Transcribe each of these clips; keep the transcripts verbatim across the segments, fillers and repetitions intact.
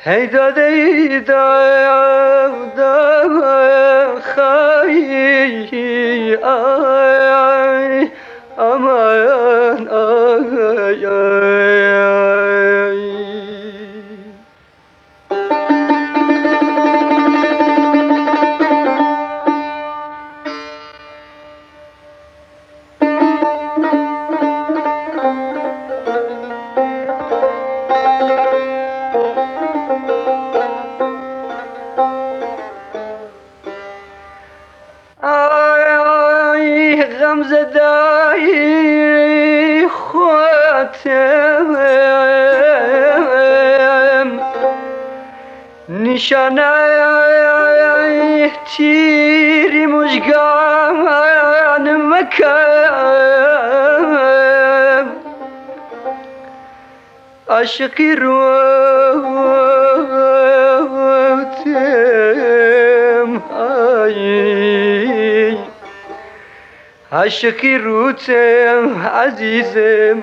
هی داده داده خواهی آی امان آی آی آی غم زدای خاطرم نشانه تیری مژگان مکن عاشقی روتم آی عاشقی روتم عزیزم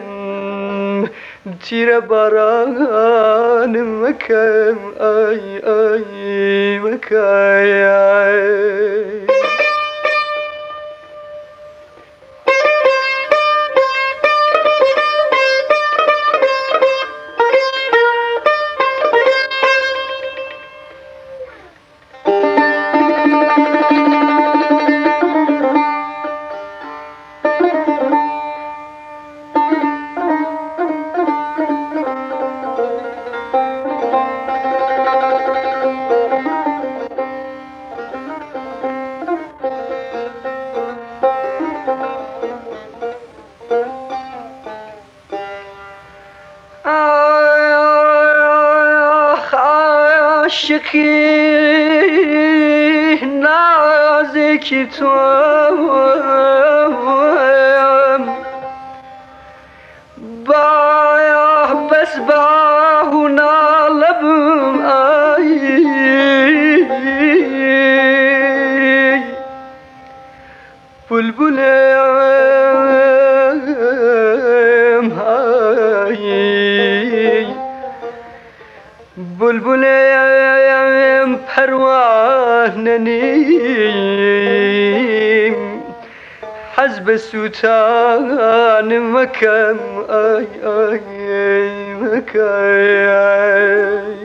تیر باران مکن آی آی مکن عاشقی نازکی توام با بس با نالبم آی بلبلم آی بلبلم پروانه نیم حزب سوتان مکم آی آی مکم